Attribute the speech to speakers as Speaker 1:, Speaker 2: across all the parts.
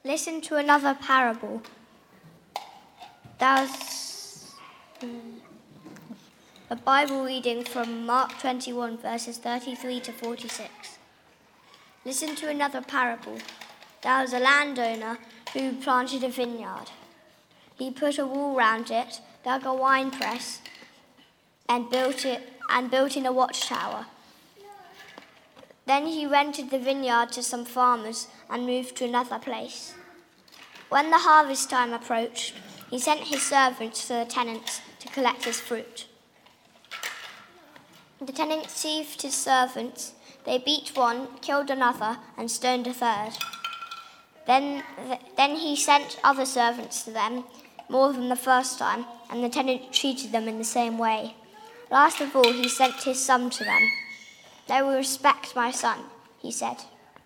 Speaker 1: Listen to another parable. That's a Bible reading from Mark 21, verses 33 to 46. Listen to another parable. There was a landowner who planted a vineyard. He put a wall round it, dug a wine press, and built in a watchtower. Then he rented the vineyard to some farmers and moved to another place. When the harvest time approached, he sent his servants to the tenants to collect his fruit. The tenants received his servants. They beat one, killed another, and stoned a third. Then he sent other servants to them, more than the first time, and the tenant treated them in the same way. Last of all, he sent his son to them. They will respect my son, he said.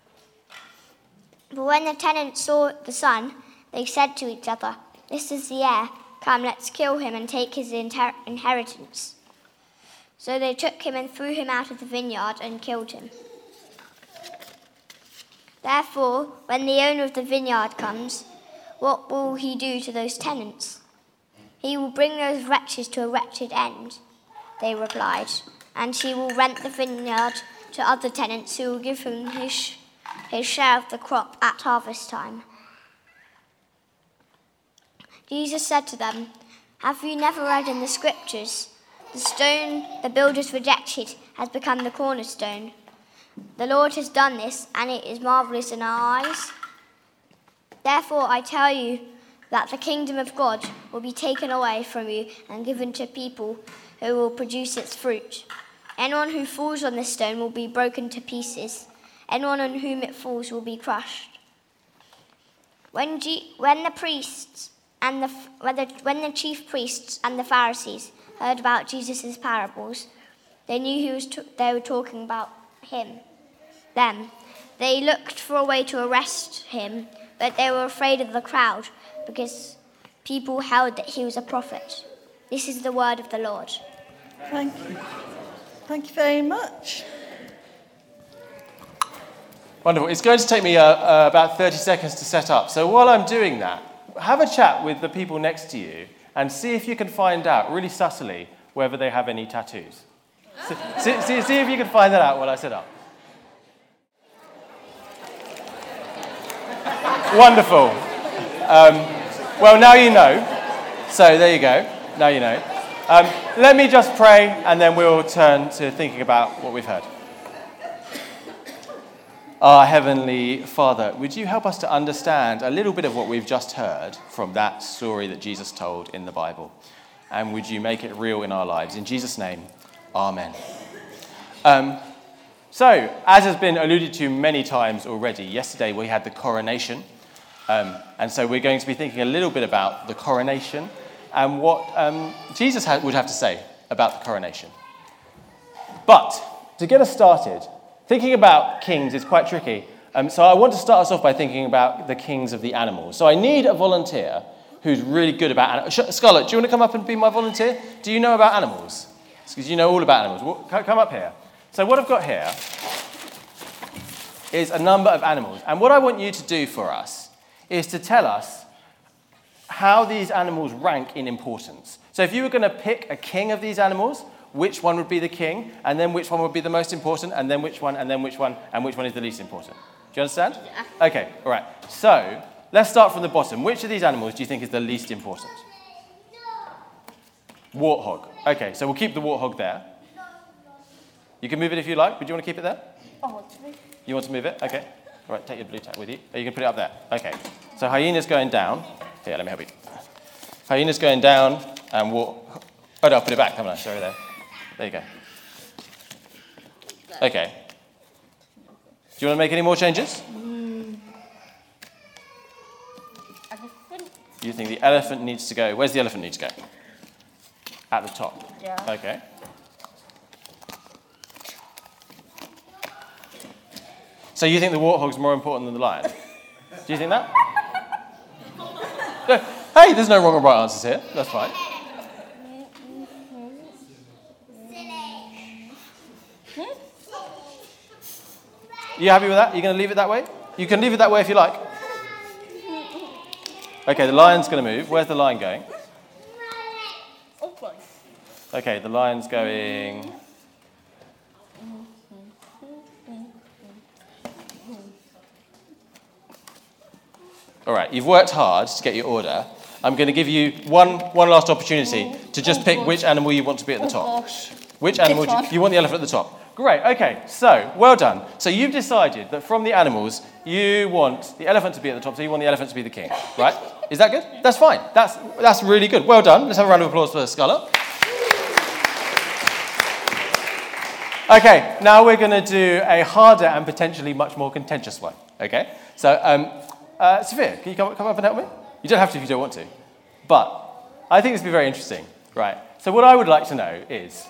Speaker 1: But when the tenants saw the son, they said to each other, "This is the heir. Come, let's kill him and take his inheritance." So they took him and threw him out of the vineyard and killed him. Therefore, when the owner of the vineyard comes, what will he do to those tenants? He will bring those wretches to a wretched end, they replied, and he will rent the vineyard to other tenants who will give him his share of the crop at harvest time. Jesus said to them, "Have you never read in the scriptures, the stone the builders rejected has become the cornerstone? The Lord has done this, and it is marvelous in our eyes. Therefore I tell you that the kingdom of God will be taken away from you and given to people who will produce its fruit. Anyone who falls on this stone will be broken to pieces. Anyone on whom it falls will be crushed." When the chief priests and the Pharisees heard about Jesus' parables, they knew they were talking about them. They looked for a way to arrest him, but they were afraid of the crowd because people held that he was a prophet. This is the word of the Lord.
Speaker 2: Thank you. Thank you very much.
Speaker 3: Wonderful. It's going to take me about 30 seconds to set up. So while I'm doing that, have a chat with the people next to you and see if you can find out, really subtly, whether they have any tattoos. See if you can find that out while I set up. Wonderful. Well, now you know. So there you go. Now you know. Let me just pray, and then we'll turn to thinking about what we've heard. Our Heavenly Father, would you help us to understand a little bit of what we've just heard from that story that Jesus told in the Bible? And would you make it real in our lives? In Jesus' name, amen. So, as has been alluded to many times already, yesterday we had the coronation. And so we're going to be thinking a little bit about the coronation and what Jesus would have to say about the coronation. But to get us started, thinking about kings is quite tricky. So I want to start us off by thinking about the kings of the animals. So I need a volunteer who's really good about animals. Scarlett, do you want to come up and be my volunteer? Do you know about animals? Because you know all about animals. Well, come up here. So what I've got here is a number of animals. And what I want you to do for us is to tell us how these animals rank in importance. So if you were going to pick a king of these animals, which one would be the king, and then which one would be the most important, and then which one, and then which one, and which one is the least important. Do you understand? Yeah. Okay, all right. So let's start from the bottom. Which of these animals do you think is the least important? Warthog. Okay, so we'll keep the warthog there. You can move it if you like, but do you want to keep it there?
Speaker 2: I want to move.
Speaker 3: You want to move it? Okay. All right, take your blue tag with you. Oh, you can put it up there. Okay. So hyena's going down. Here, let me help you. Hyena's going down, and oh, no, I'll put it back, haven't I? Sorry, there. There you go. Okay. Do you want to make any more changes?
Speaker 2: Elephant.
Speaker 3: You think the elephant needs to go... Where's the elephant need to go? At the top.
Speaker 2: Yeah.
Speaker 3: Okay. So you think the warthog's more important than the lion? Do you think that? No. Hey, there's no wrong or right answers here. That's fine. You happy with that? Are you going to leave it that way? You can leave it that way if you like. Okay, the lion's going to move. Where's the lion going? Okay, the lion's going... All right, you've worked hard to get your order. I'm going to give you one last opportunity to just pick which animal you want to be at the top. Which animal you want the elephant at the top? Great, okay, so well done. So you've decided that from the animals, you want the elephant to be at the top, so you want the elephant to be the king, right? Is that good? That's fine. That's really good. Well done. Let's have a round of applause for Scarlett. Okay, now we're going to do a harder and potentially much more contentious one, okay? So, Sophia, can you come up and help me? You don't have to if you don't want to. But I think this will be very interesting, right? So what I would like to know is,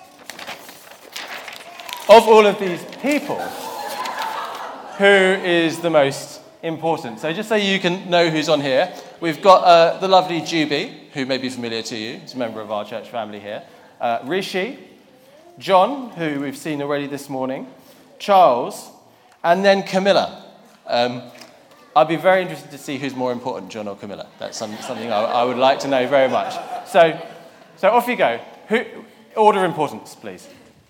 Speaker 3: of all of these people, who is the most important? So just so you can know who's on here, we've got the lovely Juby, who may be familiar to you. He's a member of our church family here. Rishi, John, who we've seen already this morning, Charles, and then Camilla. I'd be very interested to see who's more important, John or Camilla. That's something I would like to know very much. So off you go. Order of importance, please.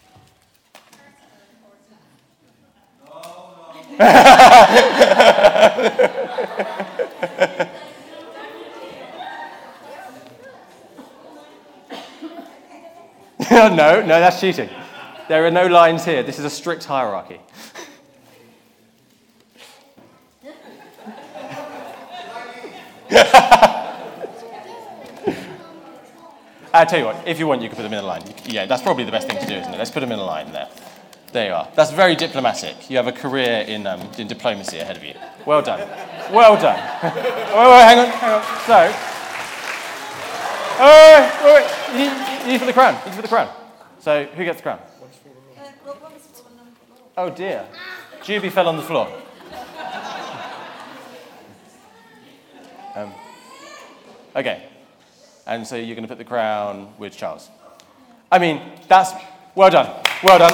Speaker 3: No, that's cheating. There are no lines here. This is a strict hierarchy. I'll tell you what, if you want, you can put them in a line. Yeah, that's probably the best thing to do, isn't it? Let's put them in a line there. There you are. That's very diplomatic. You have a career in diplomacy ahead of you. Well done. Well done. Wait, hang on. So, wait. You need for the crown. You need for the crown. So, who gets the crown? Oh dear. Juby fell on the floor. Okay. And so you're going to put the crown with Charles. I mean, that's... Well done. Well done.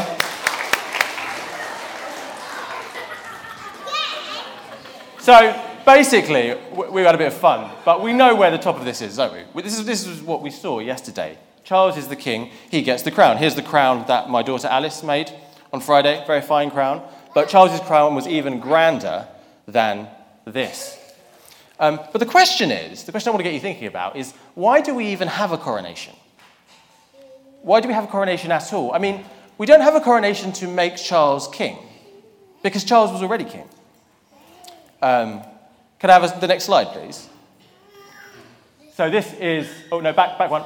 Speaker 3: So, basically, we've had a bit of fun, but we know where the top of this is, don't we? This is what we saw yesterday. Charles is the king. He gets the crown. Here's the crown that my daughter Alice made on Friday. Very fine crown. But Charles's crown was even grander than this. But the question I want to get you thinking about is, why do we even have a coronation? Why do we have a coronation at all? I mean, we don't have a coronation to make Charles king, because Charles was already king. Can I have the next slide, please? So this is... Oh, no, back one.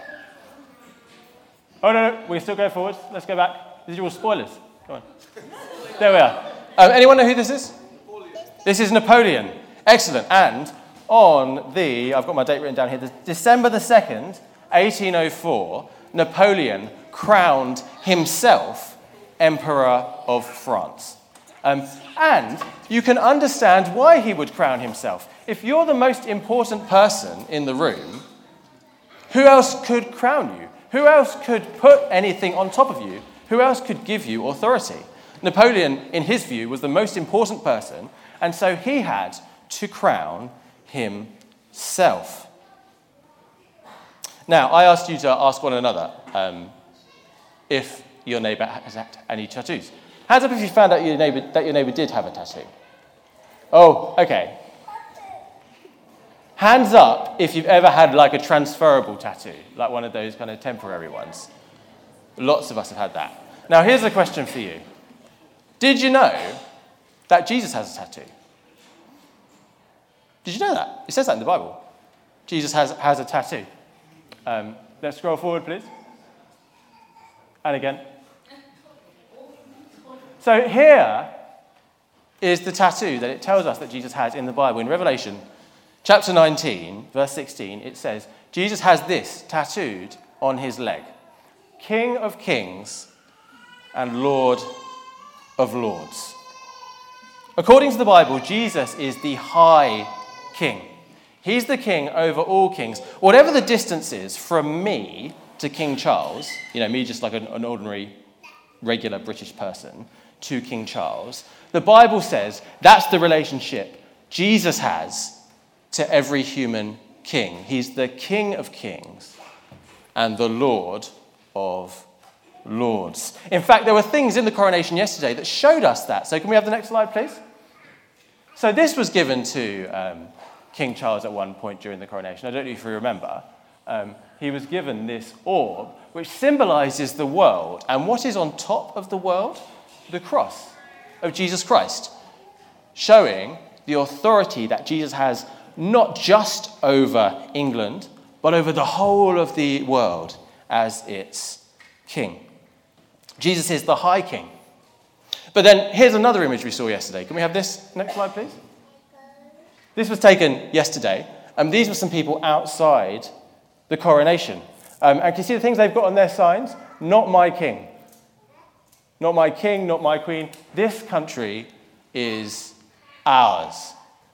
Speaker 3: Oh, no, we still go forwards. Let's go back. These are all spoilers. Come on. There we are. Anyone know who this is? This is Napoleon. Excellent. And on I've got my date written down here, December the 2nd, 1804, Napoleon crowned himself Emperor of France. And you can understand why he would crown himself. If you're the most important person in the room, who else could crown you? Who else could put anything on top of you? Who else could give you authority? Napoleon, in his view, was the most important person, and so he had to crown himself. Now, I asked you to ask one another if your neighbour has had any tattoos. Hands up if you found out that your neighbour did have a tattoo. Oh, okay. Hands up if you've ever had like a transferable tattoo, like one of those kind of temporary ones. Lots of us have had that. Now, here's a question for you. Did you know that Jesus has a tattoo? Did you know that? It says that in the Bible. Jesus has a tattoo. Let's scroll forward, please. And again. So here is the tattoo that it tells us that Jesus has in the Bible. In Revelation chapter 19, verse 16, it says, Jesus has this tattooed on his leg. King of kings and Lord of lords. According to the Bible, Jesus is the high king. He's the king over all kings. Whatever the distance is from me to King Charles, me just like an ordinary, regular British person, to King Charles, the Bible says that's the relationship Jesus has to every human king. He's the King of kings and the Lord of lords. In fact, there were things in the coronation yesterday that showed us that. So can we have the next slide, please? So this was given to King Charles at one point during the coronation. I don't know if you remember. He was given this orb, which symbolizes the world. And what is on top of the world? The cross of Jesus Christ, showing the authority that Jesus has not just over England, but over the whole of the world as its king. Jesus is the high king. But then here's another image we saw yesterday. Can we have this next slide, please? This was taken yesterday. These were some people outside the coronation. And can you see the things they've got on their signs? Not my king. Not my king, not my queen. This country is ours.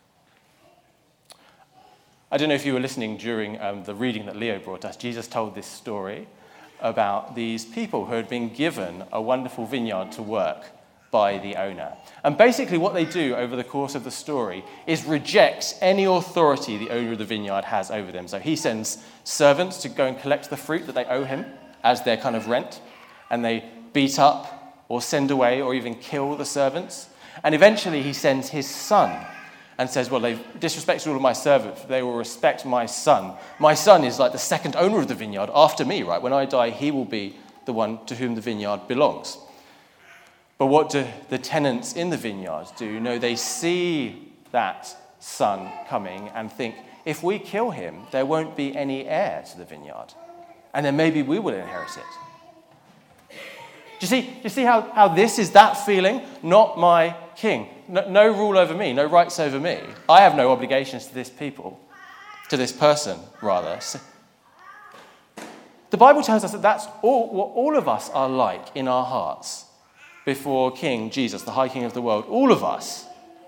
Speaker 3: I don't know if you were listening during the reading that Leo brought us. Jesus told this story about these people who had been given a wonderful vineyard to work by the owner. And basically what they do over the course of the story is reject any authority the owner of the vineyard has over them. So he sends servants to go and collect the fruit that they owe him as their kind of rent, and they beat up or send away or even kill the servants. And eventually he sends his son and says, well, they've disrespected all of my servants. They will respect my son. My son is like the second owner of the vineyard after me, right? When I die, he will be the one to whom the vineyard belongs. But what do the tenants in the vineyard do? No, they see that son coming and think, if we kill him, there won't be any heir to the vineyard. And then maybe we will inherit it. Do you see how this is that feeling? Not my king. No rule over me, no rights over me. I have no obligations to this people, to this person, rather. So, the Bible tells us that that's what all of us are like in our hearts before King Jesus, the High King of the world. All of us,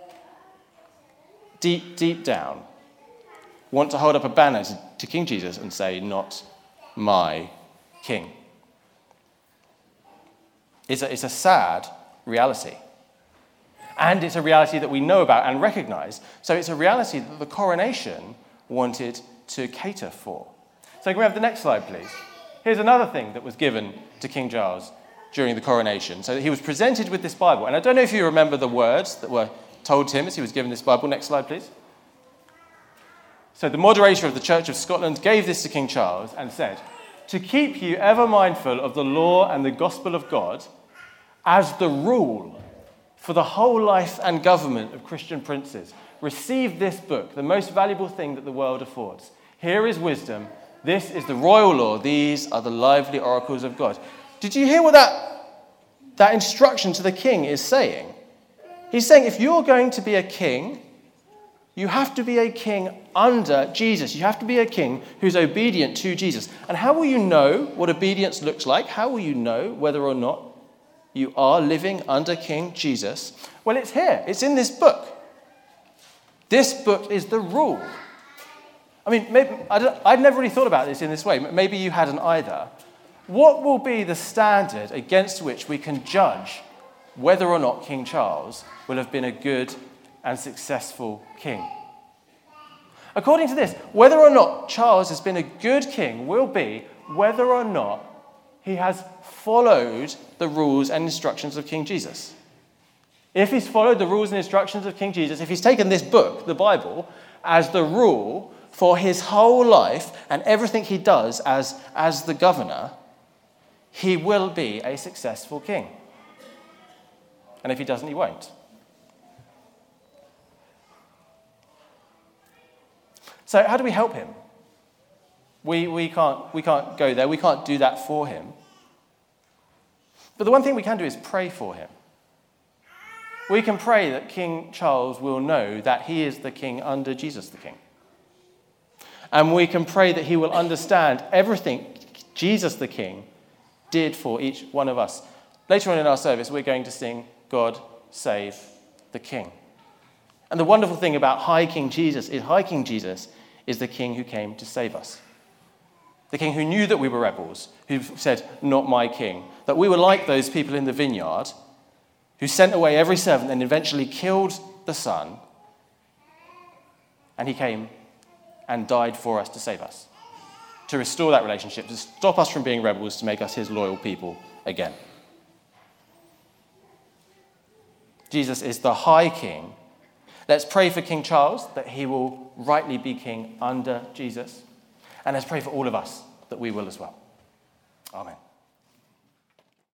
Speaker 3: deep down, want to hold up a banner to King Jesus and say, not my king. It's a sad reality. And it's a reality that we know about and recognize. So it's a reality that the coronation wanted to cater for. So can we have the next slide, please? Here's another thing that was given to King Charles during the coronation. So he was presented with this Bible. And I don't know if you remember the words that were told to him as he was given this Bible. Next slide, please. So the moderator of the Church of Scotland gave this to King Charles and said, to keep you ever mindful of the law and the gospel of God as the rule for the whole life and government of Christian princes, receive this book, the most valuable thing that the world affords. Here is wisdom. This is the royal law. These are the lively oracles of God. Did you hear what that instruction to the king is saying? He's saying if you're going to be a king, you have to be a king under Jesus. You have to be a king who's obedient to Jesus. And how will you know what obedience looks like? How will you know whether or not you are living under King Jesus? Well, it's here. It's in this book. This book is the rule. I mean, I'd never really thought about this in this way. Maybe you hadn't either. What will be the standard against which we can judge whether or not King Charles will have been a good and successful king? According to this, whether or not Charles has been a good king will be whether or not he has followed the rules and instructions of King Jesus. If he's followed the rules and instructions of King Jesus, if he's taken this book, the Bible, as the rule for his whole life and everything he does as the governor, he will be a successful king. And if he doesn't, he won't. So how do we help him? We can't go there. We can't do that for him. But the one thing we can do is pray for him. We can pray that King Charles will know that he is the king under Jesus the King. And we can pray that he will understand everything Jesus the King did for each one of us. Later on in our service, we're going to sing God Save the King. And the wonderful thing about High King Jesus is the king who came to save us. The king who knew that we were rebels, who said, not my king. That we were like those people in the vineyard who sent away every servant and eventually killed the son. And he came and died for us to save us, to restore that relationship, to stop us from being rebels, to make us his loyal people again. Jesus is the High King. Let's pray for King Charles that he will rightly be king under Jesus. And let's pray for all of us that we will as well. Amen.